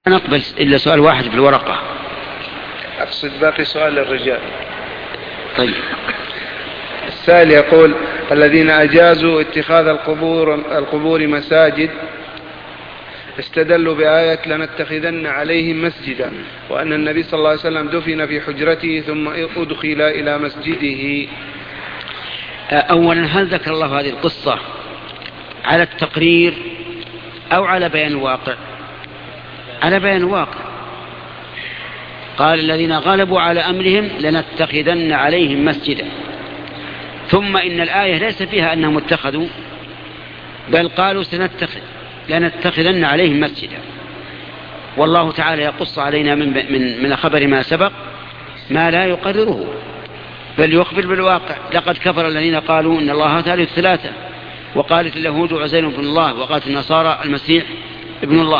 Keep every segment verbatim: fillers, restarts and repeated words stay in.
نقبل إلا سؤال واحد بالورقة. أقصد باقي سؤال للرجال. طيب. السائل يقول: الذين أجازوا اتخاذ القبور, القبور مساجد استدلوا بآية لنتخذن عليهم مسجدا، وأن النبي صلى الله عليه وسلم دفن في حجرته ثم أدخل إلى مسجده. أولا، هل ذكر الله هذه القصة على التقرير أو على بيان الواقع؟ على بيان الواقع. قال: الذين غلبوا على أمرهم لنتخذن عليهم مسجدا. ثم إن الآية ليس فيها أنهم اتخذوا، بل قالوا سنتخذ لنتخذن عليهم مسجدا. والله تعالى يقص علينا من, من, من خبر ما سبق ما لا يقرره، بل يخبر بالواقع. لقد كفر الذين قالوا إن الله ثالث ثلاثة، وقالت اليهود عزير بن الله، وقالت النصارى المسيح ابن الله.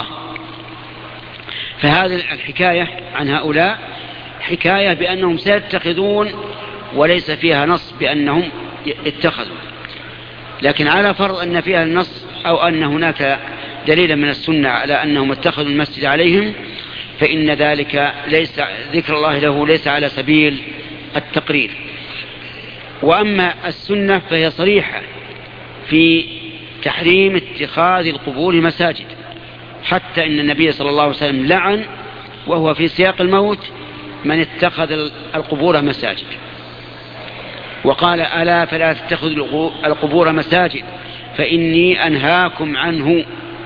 فهذه الحكاية عن هؤلاء حكاية بأنهم سيتخذون، وليس فيها نص بأنهم اتخذوا. لكن على فرض أن فيها النص أو أن هناك دليلا من السنة على أنهم اتخذوا المسجد عليهم، فإن ذلك ليس ذكر الله له ليس على سبيل التقرير. وأما السنة فهي صريحة في تحريم اتخاذ القبور مساجد، حتى إن النبي صلى الله عليه وسلم لعن وهو في سياق الموت من اتخذ القبور مساجد، وقال: ألا فلا تتخذوا القبور مساجد فإني أنهاكم عنه.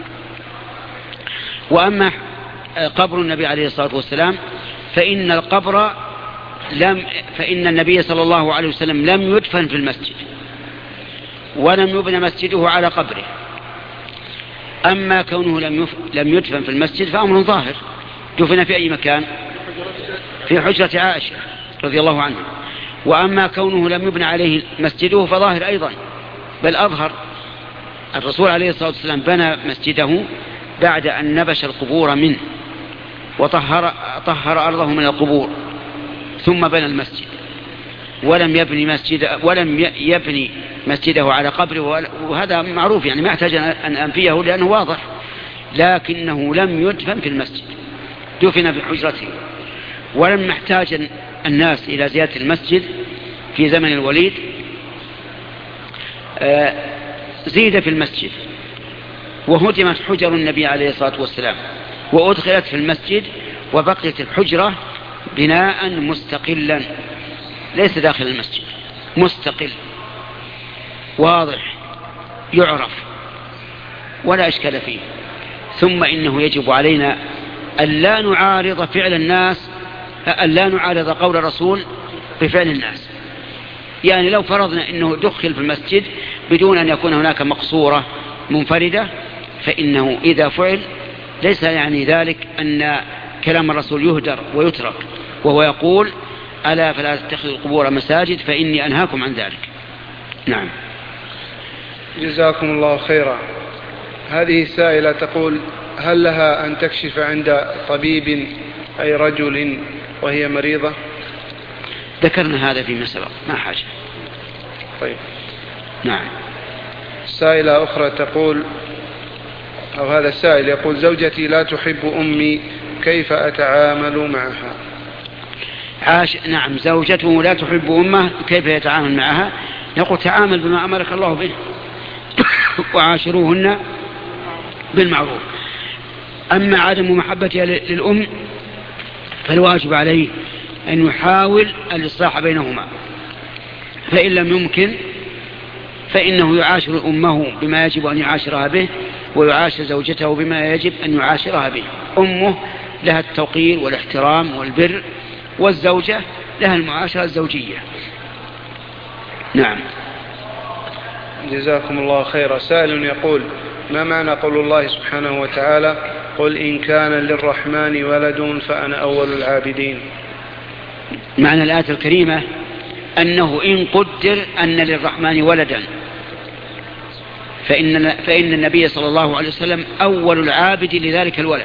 وأما قبر النبي عليه الصلاة والسلام فإن القبر لم فإن النبي صلى الله عليه وسلم لم يدفن في المسجد، ولم يبنى مسجده على قبره. أما كونه لم لم يدفن في المسجد فأمر ظاهر، دفن في أي مكان؟ في حجرة عائشة رضي الله عنها. وأما كونه لم يبنى عليه مسجده فظاهر أيضا، بل أظهر. الرسول عليه الصلاة والسلام بنى مسجده بعد أن نبش القبور منه وطهر طهر أرضه من القبور، ثم بنى المسجد، ولم يبني مسجد ولم يبني مسجده على قبره. وهذا معروف، يعني ما يحتاج أن أنفيه لأنه واضح. لكنه لم يدفن في المسجد، دفن في حجرته. ولم يحتاج الناس إلى زيارة المسجد في زمن الوليد، زيد في المسجد، وهدمت حجر النبي عليه الصلاة والسلام وأدخلت في المسجد، وبقيت الحجرة بناء مستقلا ليس داخل المسجد، مستقل واضح يعرف ولا إشكال فيه. ثم إنه يجب علينا أن لا نعارض فعل الناس، أن لا نعارض قول الرسول بفعل الناس. يعني لو فرضنا أنه دخل في المسجد بدون أن يكون هناك مقصورة منفردة، فإنه إذا فعل ليس يعني ذلك أن كلام الرسول يهدر ويترك، وهو يقول: ألا فلا تتخذوا القبور مساجد فإني أنهاكم عن ذلك. نعم. جزاكم الله خيرا. هذه سائلة تقول: هل لها أن تكشف عند طبيب أي رجل وهي مريضة؟ ذكرنا هذا فيما سبق، ما حاجة. طيب. نعم. سائلة أخرى تقول، أو هذا السائل يقول: زوجتي لا تحب أمي، كيف أتعامل معها؟ عاش. نعم، زوجته لا تحب أمه، كيف يتعامل معها؟ يقول: تعامل بما أمرك الله به وعاشروهن بالمعروف. أما عدم محبتها للأم فالواجب عليه أن يحاول الإصلاح بينهما، فإن لم يمكن فإنه يعاشر أمه بما يجب أن يعاشرها به، ويعاشر زوجته بما يجب أن يعاشرها به. أمه لها التوقير والاحترام والبر، والزوجة لها المعاشرة الزوجية. نعم. جزاكم الله خيرا. سائل يقول: ما معنى قول الله سبحانه وتعالى: قل إن كان للرحمن ولد فأنا أول العابدين؟ معنى الآية الكريمة أنه إن قدر أن للرحمن ولدا فإن, فإن النبي صلى الله عليه وسلم أول العابد لذلك الولد.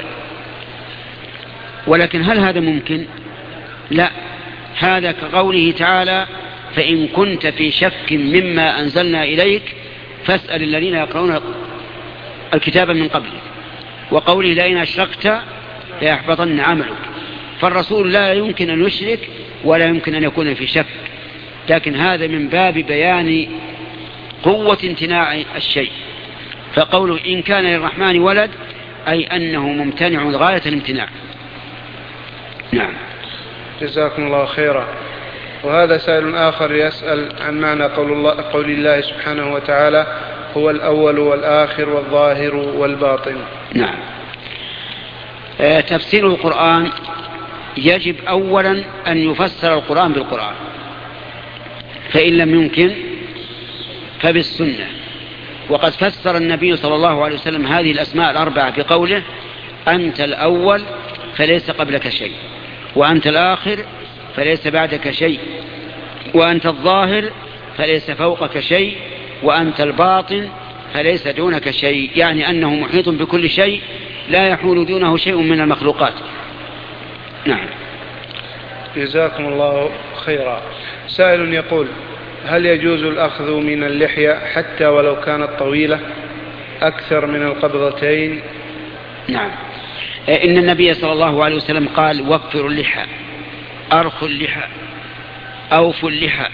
ولكن هل هذا ممكن؟ لا. هذا كقوله تعالى: فإن كنت في شك مما أنزلنا إليك فاسأل الذين يقرؤون الكتاب من قبلك. وقوله: لئن أشركت ليحبطن عملك. فالرسول لا يمكن أن يشرك ولا يمكن أن يكون في شك، لكن هذا من باب بيان قوة امتناع الشيء. فقوله إن كان للرحمن ولد أي أنه ممتنع غاية الامتناع. نعم. جزاكم الله خيرا. وهذا سائل آخر يسأل عن معنى قول الله, قول الله سبحانه وتعالى هو الأول والآخر والظاهر والباطن. نعم. آه تفسير القرآن يجب أولا أن يفسر القرآن بالقرآن، فإن لم يمكن فبالسنة. وقد فسر النبي صلى الله عليه وسلم هذه الأسماء الأربعة بقوله أنت الأول فليس قبلك شيء، وأنت الآخر فليس بعدك شيء، وأنت الظاهر فليس فوقك شيء، وأنت الباطن فليس دونك شيء، يعني أنه محيط بكل شيء لا يحول دونه شيء من المخلوقات. نعم. جزاكم الله خيرا. سائل يقول هل يجوز الأخذ من اللحية حتى ولو كانت طويلة أكثر من القبضتين؟ نعم. إن النبي صلى الله عليه وسلم قال وفروا اللحى، أرخوا اللحى، أوفوا اللحى،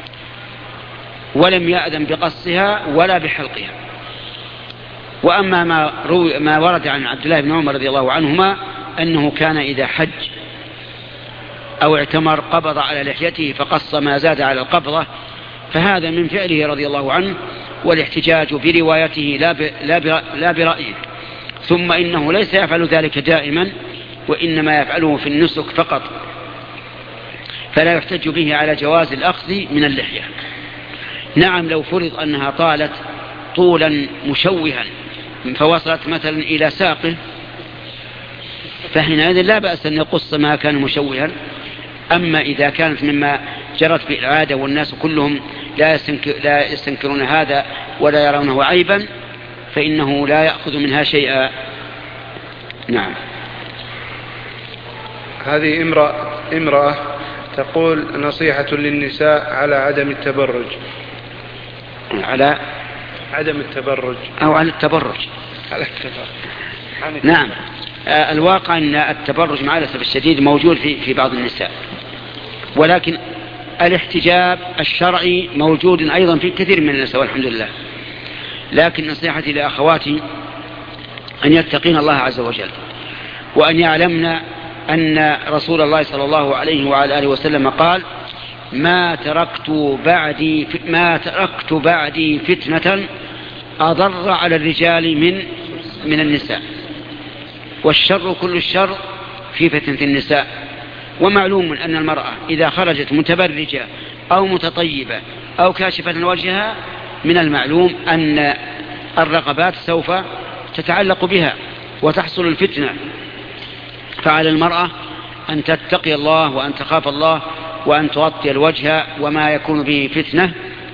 ولم يأذن بقصها ولا بحلقها. وأما ما, روي ما ورد عن عبد الله بن عمر رضي الله عنهما أنه كان إذا حج أو اعتمر قبض على لحيته فقص ما زاد على القبضة، فهذا من فعله رضي الله عنه، والاحتجاج بروايته لا برأيه. ثم إنه ليس يفعل ذلك دائما، وإنما يفعله في النسك فقط، فلا يحتج به على جواز الأخذ من اللحية. نعم لو فرض أنها طالت طولا مشوها فوصلت مثلا إلى ساقه، فحينئذ لا بأس أن يقص ما كان مشوها. أما إذا كانت مما جرت في العادة والناس كلهم لا, لا يستنكرون هذا ولا يرونه عيبا فإنه لا يأخذ منها شيئا. نعم. هذه امرأة, امرأة تقول نصيحة للنساء على عدم التبرج. على عدم التبرج أو على التبرج. على التبرج. نعم. آه الواقع أن التبرج مع الأسف الشديد موجود في, في بعض النساء، ولكن الاحتجاب الشرعي موجود أيضا في كثير من النساء والحمد لله. لكن نصيحتي لأخواتي أن يتقين الله عز وجل، وأن يعلمنا أن رسول الله صلى الله عليه وعلى آله وسلم قال ما تركت بعدي ما تركت بعدي فتنة أضر على الرجال من من النساء، والشر كل الشر في فتنة النساء. ومعلوم أن المرأة إذا خرجت متبرجة أو متطيبة أو كاشفة وجهها من المعلوم أن الرغبات سوف تتعلق بها وتحصل الفتنة. فعلى المرأة أن تتقي الله وأن تخاف الله وأن تغطي الوجه وما يكون به فتنة،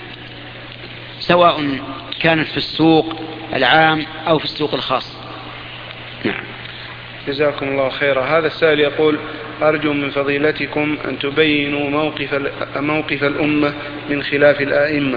سواء كانت في السوق العام أو في السوق الخاص. نعم. جزاكم الله خيرا. هذا السائل يقول أرجو من فضيلتكم أن تبينوا موقف, موقف الأمة من خلاف الآئمة.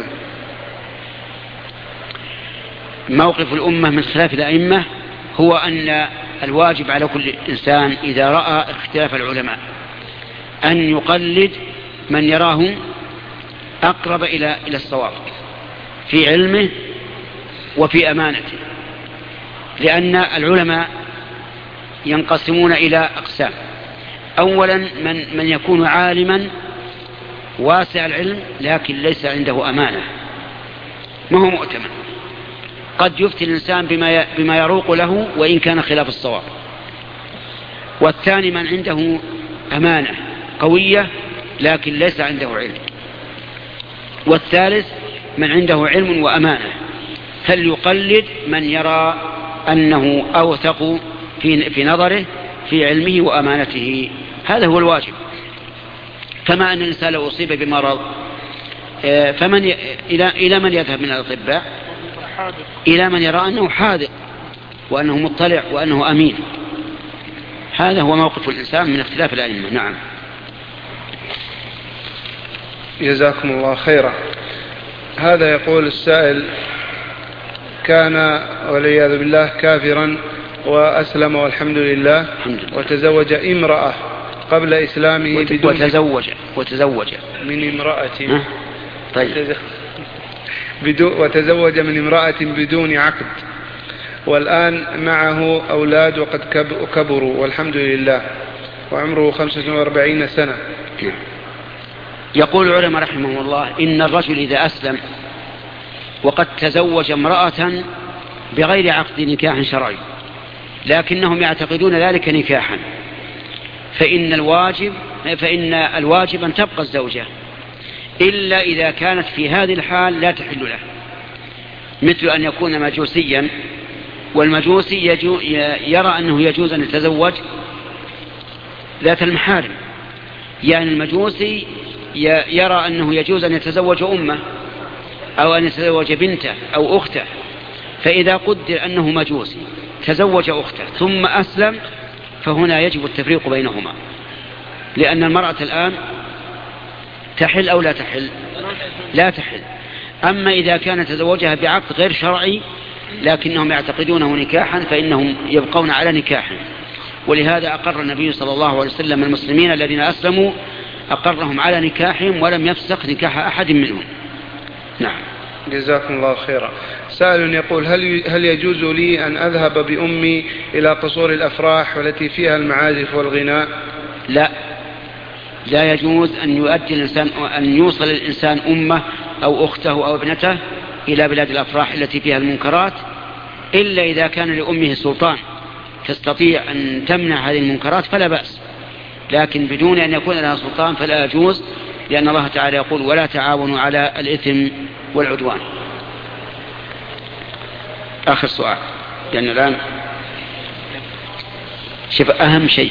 موقف الأمة من خلاف الآئمة هو أن الواجب على كل إنسان إذا رأى اختلاف العلماء أن يقلد من يراه أقرب إلى إلى الصواب في علمه وفي أمانته، لأن العلماء ينقسمون إلى أقسام. أولا من, من يكون عالما واسع العلم لكن ليس عنده أمانة، ما هو مؤتمن، قد يفتي الإنسان بما بما يروق له وإن كان خلاف الصواب. والثاني من عنده أمانة قوية لكن ليس عنده علم. والثالث من عنده علم وأمانة، فليقلد من يرى أنه أوثق في في نظره في علمه وأمانته، هذا هو الواجب. كما أن الإنسان لو أصيب بمرض فمن ي... إلى... إلى من يذهب من الأطباء؟ إلى من يرى أنه حاذق وأنه مطلع وأنه أمين. هذا هو موقف الإنسان من اختلاف الأئمة. نعم. جزاكم الله خيرا. هذا يقول السائل كان والعياذ بالله كافرا وأسلم والحمد لله، الحمد لله. وتزوج امرأة قبل إسلامه وت... بدون وتزوج وتزوج من امرأة ها؟ طيب. بدون وتزوج من امرأة بدون عقد، والآن معه أولاد وقد كبروا والحمد لله، وعمره خمسة وأربعين سنة. يقول العلماء رحمه الله إن الرجل إذا أسلم وقد تزوج امرأة بغير عقد نكاح شرعي لكنهم يعتقدون ذلك نكاحا، فإن الواجب فإن الواجب أن تبقى الزوجة إلا إذا كانت في هذه الحال لا تحل له، مثل أن يكون مجوسيا، والمجوسي يجو يرى أنه يجوز أن يتزوج ذات المحارم، يعني المجوسي يرى أنه يجوز أن يتزوج أمه أو أن يتزوج بنته أو أخته، فإذا قدر أنه مجوسي تزوج أخته ثم أسلم فهنا يجب التفريق بينهما، لأن المرأة الآن تحل أو لا تحل؟ لا تحل. أما إذا كان تزوجها بعقد غير شرعي لكنهم يعتقدونه نكاحا فإنهم يبقون على نكاحا، ولهذا أقر النبي صلى الله عليه وسلم المسلمين الذين أسلموا أقرهم على نكاحهم ولم يفسخ نكاح أحد منهم. نعم. جزاكم الله خيرا. سائل يقول هل هل يجوز لي أن أذهب بأمي إلى قصور الأفراح والتي فيها المعازف والغناء؟ لا، لا يجوز أن يؤدي الإنسان أن يوصل الإنسان أمه أو أخته أو ابنته إلى بلاد الأفراح التي فيها المنكرات، إلا إذا كان لأمه سلطان تستطيع أن تمنع هذه المنكرات فلا بأس، لكن بدون أن يكون لها سلطان فلا يجوز، لأن الله تعالى يقول ولا تعاونوا على الإثم والعدوان. آخر سؤال، لأن الآن شوف أهم شيء،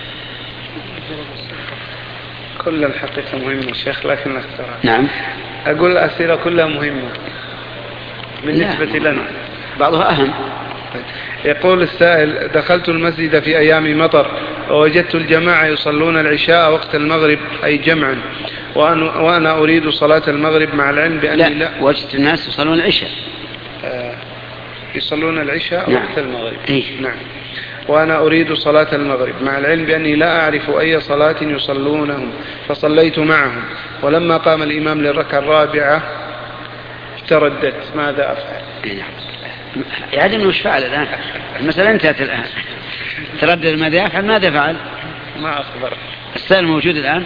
كل الحقيقة مهمة شيخ لكن اختارها. نعم. أقول الأسئلة كلها مهمة بالنسبة لنا، بعضها أهم. يقول السائل دخلت المسجد في أيام مطر ووجدت الجماعة يصلون العشاء وقت المغرب أي جمعا، وأنا أريد صلاة المغرب مع العلم بأني لا, لا وجدت الناس يصلون العشاء آه يصلون العشاء نعم. وقت المغرب. إيه؟ نعم. وأنا أريد صلاة المغرب مع العلم بأني لا أعرف أي صلاة يصلونهم، فصليت معهم، ولما قام الإمام للركعة الرابعة ترددت، ماذا أفعل؟ نعم. يعني وش فعل الآن؟ المسألة انتهت الآن. تردد ماذا يفعل؟ ماذا فعل؟ ما أخبر. السؤال موجود الآن.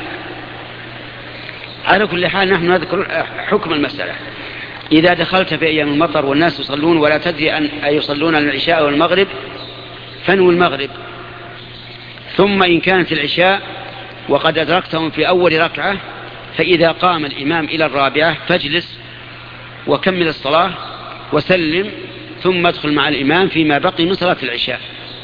على كل حال نحن نذكر حكم المسألة. إذا دخلت في أيام المطر والناس يصلون ولا تدري أن يصلون العشاء والمغرب فانوي المغرب، ثم إن كانت العشاء وقد أدركتهم في أول ركعة فإذا قام الإمام إلى الرابعة فاجلس وكمل الصلاة وسلم، ثم ادخل مع الإمام فيما بقي من صلاة العشاء،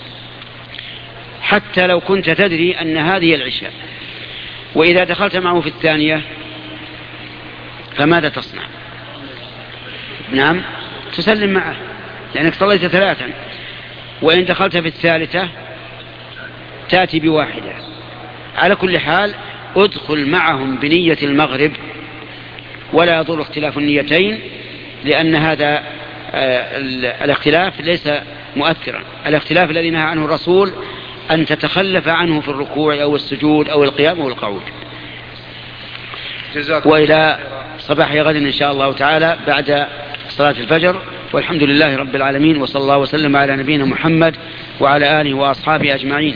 حتى لو كنت تدري أن هذه العشاء. وإذا دخلت معه في الثانية فماذا تصنع؟ نعم، تسلم معه لأنك صليت ثلاثا. وإن دخلت في الثالثة تأتي بواحدة. على كل حال ادخل معهم بنية المغرب، ولا يضر اختلاف النيتين، لأن هذا الاختلاف ليس مؤثرا. الاختلاف الذي نهى عنه الرسول أن تتخلف عنه في الركوع أو السجود أو القيام أو القعود. وإلى صباح غد إن شاء الله تعالى بعد صلاة الفجر، والحمد لله رب العالمين، وصلى الله وسلم على نبينا محمد وعلى آله وأصحابه أجمعين.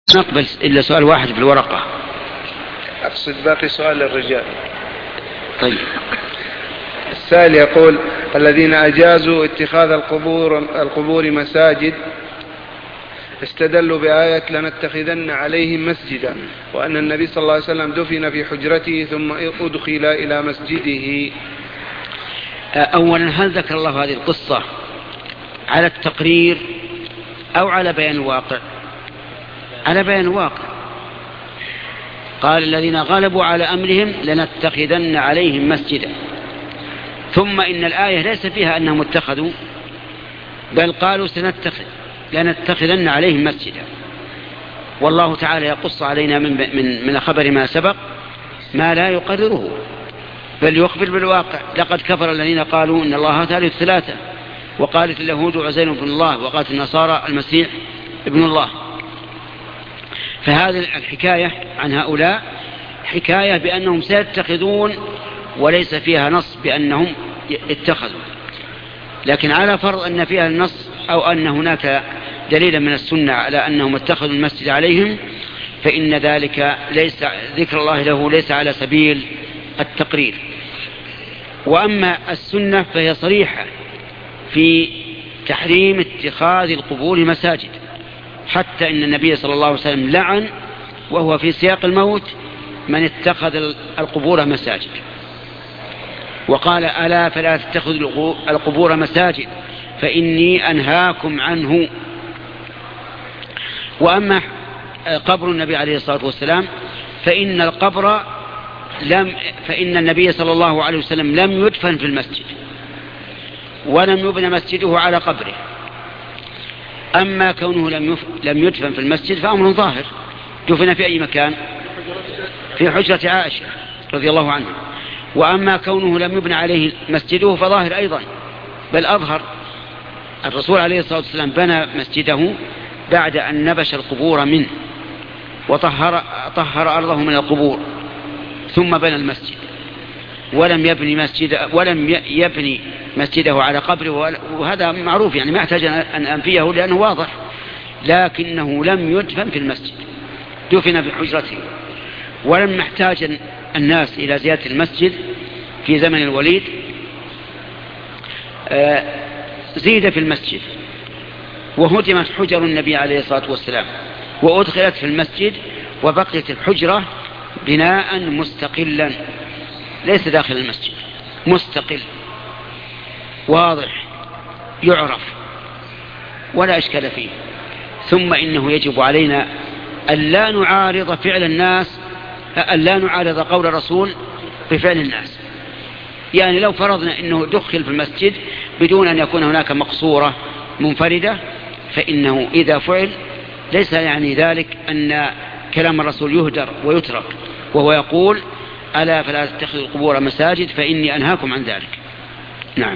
نقبل إلا سؤال واحد بالورقة. أقصد باقي سؤال للرجال. طيب. السائل يقول: الذين أجازوا اتخاذ القبور, القبور مساجد استدلوا بآية لنتخذن عليهم مسجدا، وأن النبي صلى الله عليه وسلم دفن في حجرته ثم أدخل إلى مسجده. أولا، هل ذكر الله هذه القصة على التقرير أو على بيان الواقع؟ على بيان الواقع. قال: الذين غلبوا على أمرهم لنتخذن عليهم مسجدا. ثم إن الآية ليس فيها أنهم اتخذوا، بل قالوا سنتخذ لنتخذن عليهم مسجدا. والله تعالى يقص علينا من, من, من خبر ما سبق ما لا يقرره، بل يخبر بالواقع. لقد كفر الذين قالوا إن الله ثالث ثلاثة، وقالت اليهود عزير بن الله، وقالت النصارى المسيح ابن الله. فهذه الحكاية عن هؤلاء حكاية بأنهم سيتخذون، وليس فيها نص بأنهم اتخذوا. لكن على فرض أن فيها النص أو أن هناك دليلا من السنة على أنهم اتخذوا المسجد عليهم، فإن ذلك ليس ذكر الله له ليس على سبيل التقرير. وأما السنة فهي صريحة في تحريم اتخاذ القبور مساجد، حتى إن النبي صلى الله عليه وسلم لعن وهو في سياق الموت من اتخذ القبور مساجد، وقال: ألا فلا تتخذوا القبور مساجد فإني أنهاكم عنه. وأما قبر النبي عليه الصلاة والسلام فإن القبر لم فإن النبي صلى الله عليه وسلم لم يدفن في المسجد، ولم يبنى مسجده على قبره. أما كونه لم لم يدفن في المسجد فأمر ظاهر، دفن في أي مكان؟ في حجرة عائشة رضي الله عنها. وأما كونه لم يبنى عليه مسجده فظاهر أيضا، بل أظهر. الرسول عليه الصلاة والسلام بنى مسجده بعد أن نبش القبور منه وطهر طهر أرضه من القبور، ثم بنى المسجد، ولم يبني مسجد ولم يبني مسجده على قبره. وهذا معروف، يعني ما يحتاج أن أنفيه لأنه واضح. لكنه لم يدفن في المسجد، دفن في حجرته. ولم يحتاج الناس إلى زيارة المسجد في زمن الوليد، زيد في المسجد، وهدمت حجر النبي عليه الصلاة والسلام وأدخلت في المسجد، وبقيت الحجرة بناء مستقلا ليس داخل المسجد، مستقل واضح يعرف ولا إشكال فيه. ثم إنه يجب علينا ألا نعارض فعل الناس، ألا نعارض قول الرسول بفعل الناس. يعني لو فرضنا أنه دخل في المسجد بدون أن يكون هناك مقصورة منفردة، فإنه إذا فعل ليس يعني ذلك أن كلام الرسول يهدر ويترك، وهو يقول: ألا فلا تتخذوا القبور مساجد فإني أنهاكم عن ذلك. نعم.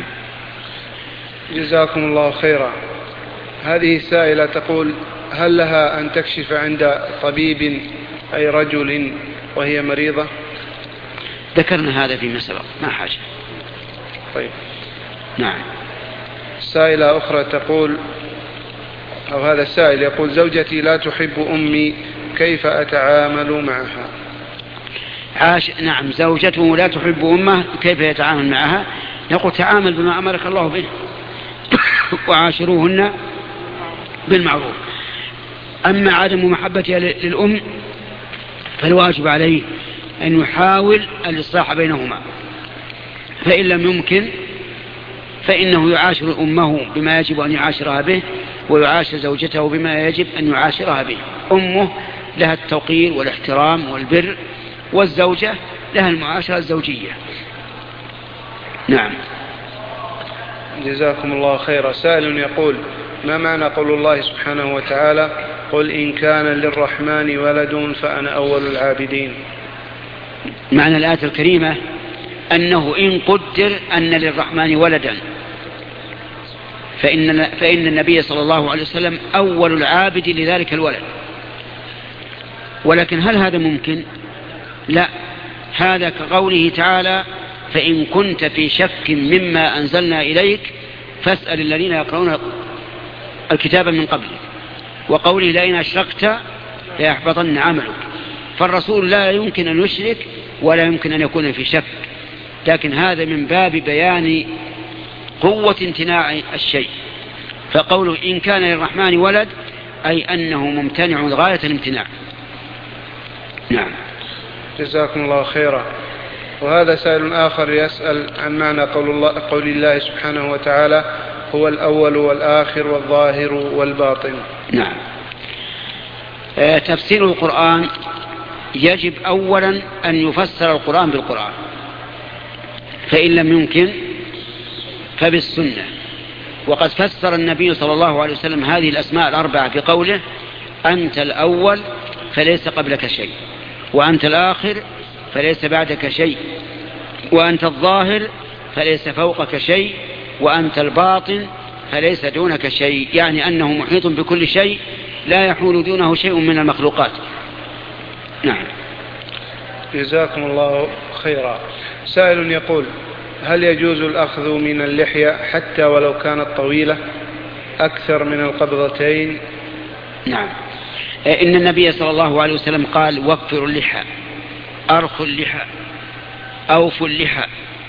جزاكم الله خيرا. هذه سائلة تقول: هل لها أن تكشف عند طبيب أي رجل وهي مريضة؟ ذكرنا هذا فيما سبق، ما حاجة. طيب. نعم. سائلة أخرى تقول، أو هذا السائل يقول: زوجتي لا تحب أمي، كيف أتعامل معها؟ عاش... نعم، زوجته لا تحب أمه، كيف يتعامل معها؟ يقول: تعامل بما أمرك الله به وعاشروهن بالمعروف. أما عدم محبتها للأم فالواجب عليه أن يحاول الإصلاح بينهما، فإن لم يمكن فإنه يعاشر أمه بما يجب أن يعاشرها به، ويعاشر زوجته بما يجب أن يعاشرها به. أمه لها التوقير والاحترام والبر، والزوجة لها المعاشرة الزوجية. نعم. جزاكم الله خيرا. سائل يقول: ما معنى قول الله سبحانه وتعالى: قل إن كان للرحمن ولد فأنا أول العابدين؟ معنى الآية الكريمة أنه إن قدر أن للرحمن ولدا فإن, فإن النبي صلى الله عليه وسلم أول العابد لذلك الولد. ولكن هل هذا ممكن؟ لا. هذا كقوله تعالى: فإن كنت في شك مما أنزلنا إليك فاسأل الذين يقرؤون الكتاب من قبلك. وقوله: لئن أشركت ليحبطن عملك. فالرسول لا يمكن أن يشرك ولا يمكن أن يكون في شك، لكن هذا من باب بيان قوة امتناع الشيء. فقوله إن كان للرحمن ولد أي أنه ممتنع غاية الامتناع. نعم. جزاكم الله خيرا. وهذا سائل آخر يسأل عن معنى قول الله, قول الله سبحانه وتعالى هو الأول والآخر والظاهر والباطن. نعم. آه تفسير القرآن يجب أولا أن يفسر القرآن بالقرآن، فإن لم يمكن فبالسنة. وقد فسر النبي صلى الله عليه وسلم هذه الأسماء الأربعة بقوله أنت الأول فليس قبلك شيء، وأنت الآخر فليس بعدك شيء، وأنت الظاهر فليس فوقك شيء، وأنت الباطن فليس دونك شيء، يعني أنه محيط بكل شيء لا يحول دونه شيء من المخلوقات. نعم. جزاكم الله خيرا. سائل يقول هل يجوز الأخذ من اللحية حتى ولو كانت طويلة أكثر من القبضتين؟ نعم. إن النبي صلى الله عليه وسلم قال وفروا اللحى، أرخوا اللحى، أوفوا اللحى،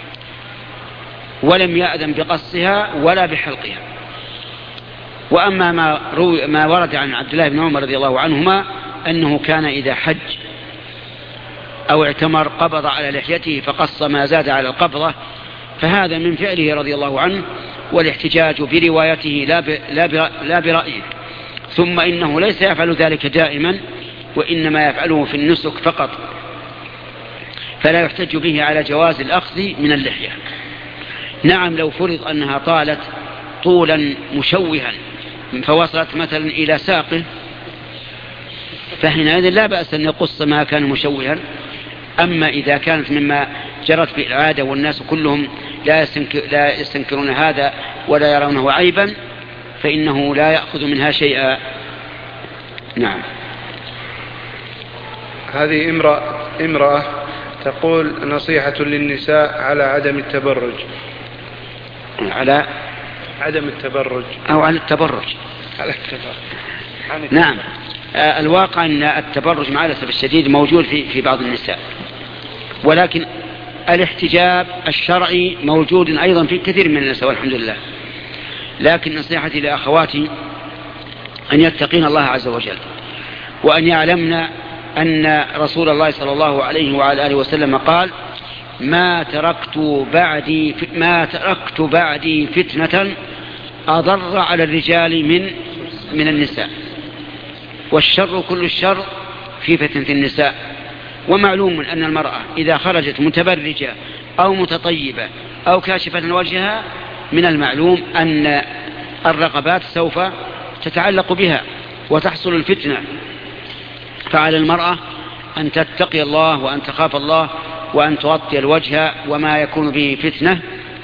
ولم يأذن بقصها ولا بحلقها. وأما ما, روي ما ورد عن عبد الله بن عمر رضي الله عنهما أنه كان إذا حج أو اعتمر قبض على لحيته فقص ما زاد على القبضة، فهذا من فعله رضي الله عنه، والاحتجاج بروايته لا برأيه. ثم إنه ليس يفعل ذلك دائما، وإنما يفعله في النسك فقط، فلا يحتج به على جواز الأخذ من اللحية. نعم لو فرض أنها طالت طولا مشوها فوصلت مثلا إلى ساقه، فحينئذ لا بأس أن يقص ما كان مشوها. أما إذا كانت مما جرت بالعادة والناس كلهم لا يستنكرون هذا ولا يرونه عيبا فإنه لا يأخذ منها شيئا. نعم. هذه امرأة, امرأة تقول نصيحة للنساء على عدم التبرج. على عدم التبرج أو على التبرج. على التبرج. نعم. آه الواقع أن التبرج مع الأسف الشديد موجود في, في بعض النساء، ولكن الاحتجاب الشرعي موجود أيضا في كثير من النساء والحمد لله. لكن نصيحتي لأخواتي أن يتقين الله عز وجل، وأن يعلمنا أن رسول الله صلى الله عليه وعلى آله وسلم قال ما تركت بعدي ما تركت بعدي فتنة أضر على الرجال من من النساء، والشر كل الشر في فتنة النساء. ومعلوم أن المرأة إذا خرجت متبرجة أو متطيبة أو كاشفة وجهها من المعلوم أن الرقبات سوف تتعلق بها وتحصل الفتنة. فعلى المرأة أن تتقي الله وأن تخاف الله وأن تغطي الوجه وما يكون به فتنة،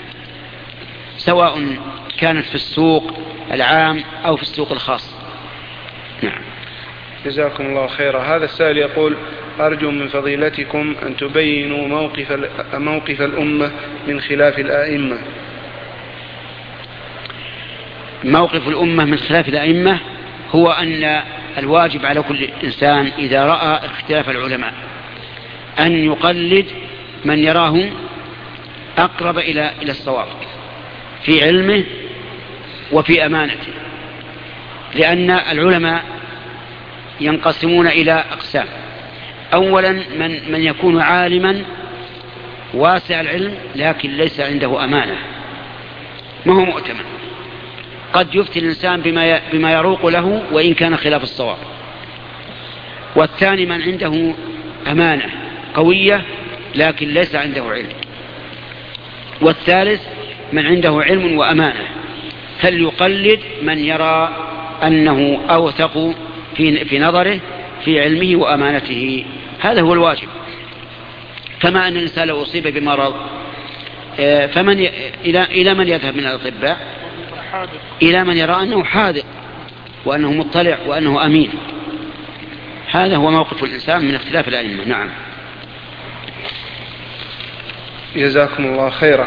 سواء كانت في السوق العام أو في السوق الخاص. نعم. جزاكم الله خيرا. هذا السائل يقول أرجو من فضيلتكم أن تبينوا موقف, موقف الأمة من خلاف الآئمة. موقف الأمة من خلاف الآئمة هو أن الواجب على كل إنسان إذا رأى اختلاف العلماء أن يقلد من يراه أقرب إلى إلى الصواب في علمه وفي أمانته، لأن العلماء ينقسمون إلى أقسام. أولا من, من يكون عالما واسع العلم لكن ليس عنده أمانة، ما هو مؤتمن، قد يفتي الإنسان بما بما يروق له وإن كان خلاف الصواب. والثاني من عنده أمانة قوية لكن ليس عنده علم. والثالث من عنده علم وأمانة، فليقلد من يرى أنه أوثق في في نظره في علمه وأمانته، هذا هو الواجب. كما أن الإنسان لو أصيب بمرض فمن ي... إلى... إلى من يذهب من الأطباء؟ إلى من يرى أنه حاذق وأنه مطلع وأنه أمين. هذا هو موقف الإنسان من اختلاف الأئمة. نعم. جزاكم الله خيرا.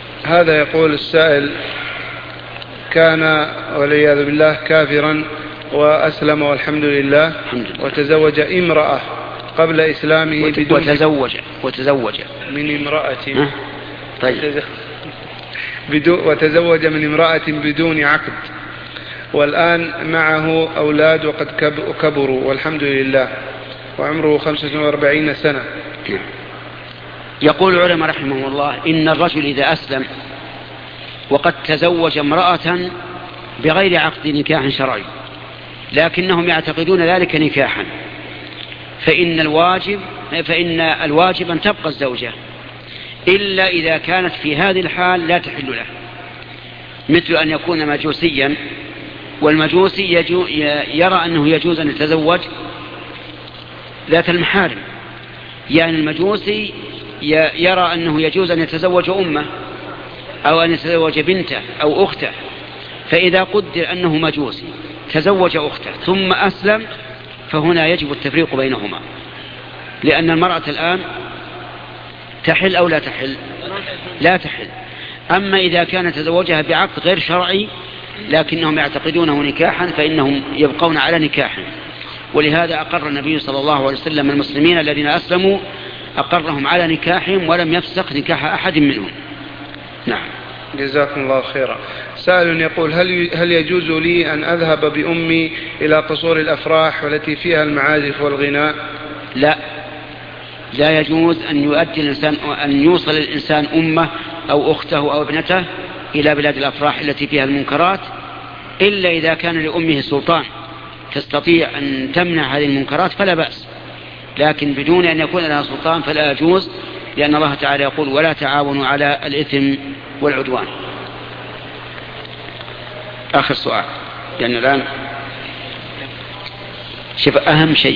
هذا يقول السائل كان والعياذ بالله كافرا وأسلم والحمد لله. الحمد لله. وتزوج امرأة قبل إسلامه وت... بدون وتزوج وتزوج من امرأة ها؟ طيب. بدون وتزوج من امرأة بدون عقد، والآن معه أولاد وقد كبروا والحمد لله، وعمره خمسة وأربعين سنة. يقول العلماء رحمه الله إن الرجل إذا أسلم وقد تزوج امرأة بغير عقد نكاح شرعي لكنهم يعتقدون ذلك نكاحا، فإن الواجب فإن الواجب أن تبقى الزوجة إلا إذا كانت في هذه الحال لا تحل له، مثل أن يكون مجوسيا، والمجوسي يجو يرى أنه يجوز أن يتزوج ذات المحارم، يعني المجوسي يرى أنه يجوز أن يتزوج أمه أو أن يتزوج بنته أو أخته، فإذا قدر أنه مجوسي تزوج أخته ثم أسلم فهنا يجب التفريق بينهما، لأن المرأة الآن تحل أو لا تحل؟ لا تحل. أما إذا كان تزوجها بعقد غير شرعي لكنهم يعتقدونه نكاحا فإنهم يبقون على نكاحا، ولهذا أقر النبي صلى الله عليه وسلم المسلمين الذين أسلموا أقرهم على نكاحهم ولم يفسخ نكاح أحد منهم. نعم. جزاكم الله خيرا. سائل يقول هل هل يجوز لي أن أذهب بأمي إلى قصور الأفراح والتي فيها المعازف والغناء؟ لا، لا يجوز أن يؤدي الإنسان أن يوصل الإنسان أمه أو أخته أو ابنته إلى بلاد الأفراح التي فيها المنكرات، إلا إذا كان لأمه سلطان تستطيع أن تمنع هذه المنكرات فلا بأس، لكن بدون أن يكون لها سلطان فلا يجوز، لأن الله تعالى يقول ولا تعاونوا على الإثم والعدوان. آخر سؤال، لأن الآن شوف أهم شيء،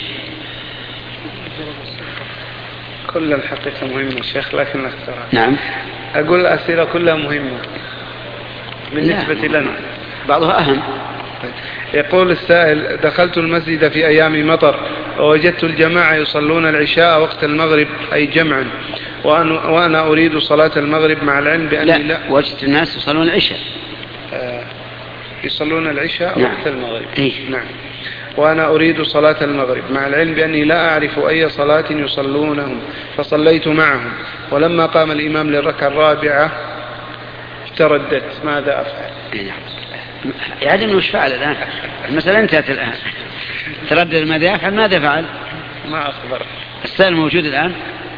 كل الحقيقة مهمة شيخ لكن اختارها. نعم. أقول الأسئلة كلها مهمة بالنسبة لنا، بعضها أهم. يقول السائل دخلت المسجد في أيام مطر ووجدت الجماعة يصلون العشاء وقت المغرب أي جمعا، وأنا أريد صلاة المغرب مع العلم بأني لا, لا وجدت الناس يصلون العشاء آه يصلون العشاء نعم. وقت المغرب. إيه؟ نعم. وأنا أريد صلاة المغرب مع العلم بأني لا أعرف أي صلاة يصلونهم، فصليت معهم، ولما قام الإمام للركعة الرابعة ترددت، ماذا أفعل؟ نعم. يعني وش فعل الآن؟ المسألة انتهت الآن. تردد ماذا يفعل؟ ماذا فعل؟ ما أخبر. السائل موجود الآن.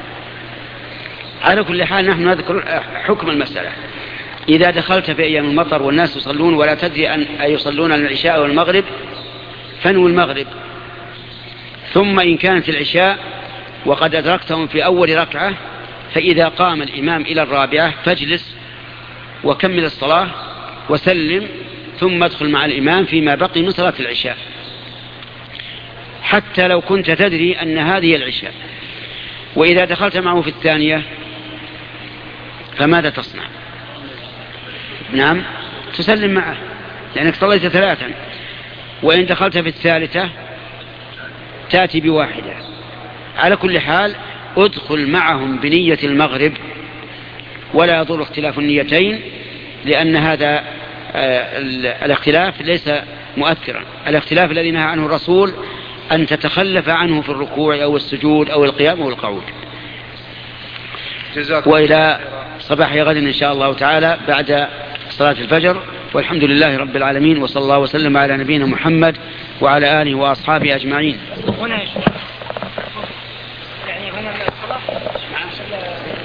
على كل حال نحن نذكر حكم المسألة. إذا دخلت في أيام المطر والناس يصلون ولا تدري أن يصلون العشاء والمغرب فنوي المغرب، ثم إن كانت العشاء وقد أدركتهم في أول ركعة فإذا قام الإمام إلى الرابعة فاجلس وكمل الصلاة وسلم، ثم ادخل مع الإمام فيما بقي من صلاة العشاء، حتى لو كنت تدري أن هذه العشاء. وإذا دخلت معه في الثانية فماذا تصنع؟ نعم، تسلم معه لأنك صليت ثلاثا. وإن دخلت في الثالثة تأتي بواحدة. على كل حال ادخل معهم بنية المغرب، ولا يضر اختلاف النيتين، لأن هذا آه الاختلاف ليس مؤثرا. الاختلاف الذي نهى عنه الرسول أن تتخلف عنه في الركوع أو السجود أو القيام أو القعود. وإلى صباح غد إن شاء الله تعالى بعد صلاة الفجر، والحمد لله رب العالمين، وصلى الله وسلم على نبينا محمد وعلى آله وأصحابه أجمعين. هنا يعني هنا الصلاة